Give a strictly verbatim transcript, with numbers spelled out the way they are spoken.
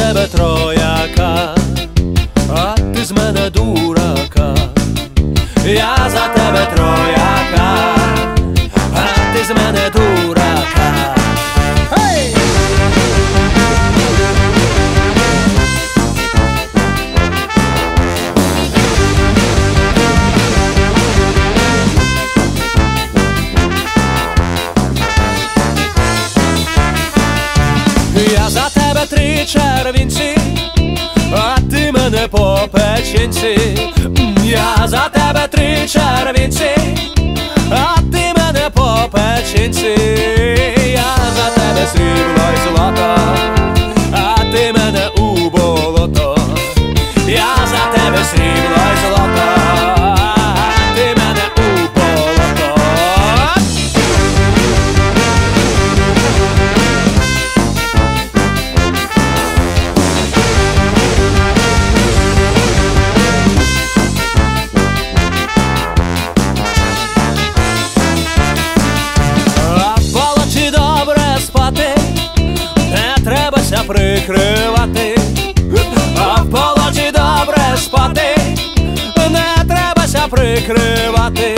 тебе трояка, а ти з мене дурака. Я за тебе трояка, а ти з мене дурака. Hey! Я за тебе три червінці, а ти мене по печінці. Я за тебе три червінці, а ти мене по печінці. Я за тебе срібло й злото, а ти мене у болото. Я за тебе срібло й злото, а ти мене у болото. Прикривати, а в полоті добре спати, не требася прикривати.